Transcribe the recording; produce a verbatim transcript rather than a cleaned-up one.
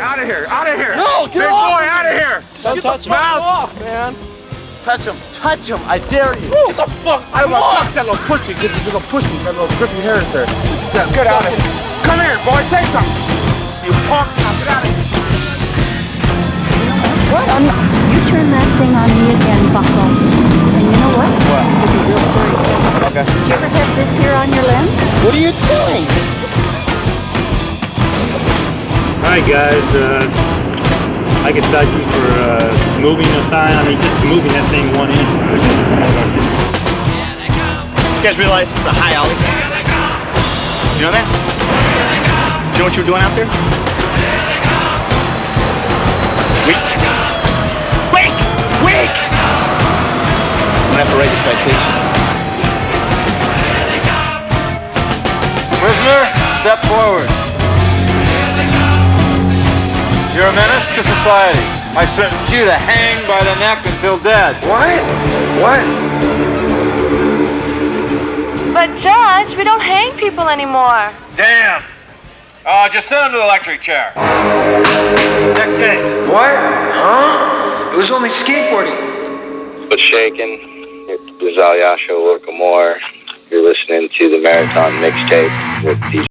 Out of here! Out of here! No, get Big off boy, out of here! Don't get touch the him. mouth off, man. Touch him. Touch him. I dare you. Get the fuck. I don't want to touch that little pussy. Get this little pussy. That little grippy hairs there. Get, get out of here. Come here, boy. Say something. You punk. Now get out of here. What? Um, you turn that thing on me again, Bucko. And you know what? What? You'll be real sorry. Okay. Did you ever have this here on your lens? What are you doing? Hi guys, uh, I could cite you for uh, moving a sign. I mean, just moving that thing one inch. You guys realize it's a high alley? You know that? You know what you were doing out there? Weak. Weak! Weak! I'm gonna have to write you a citation. Prisoner, step forward. You're a menace to society. I sentence you to hang by the neck until dead. What? What? But Judge, we don't hang people anymore. Damn. Uh, just send him to the electric chair. Next case. What? Huh? It was only skateboarding. But shaking. It's Alyosha Lokamore. You're listening to the Marathon Mixtape with D J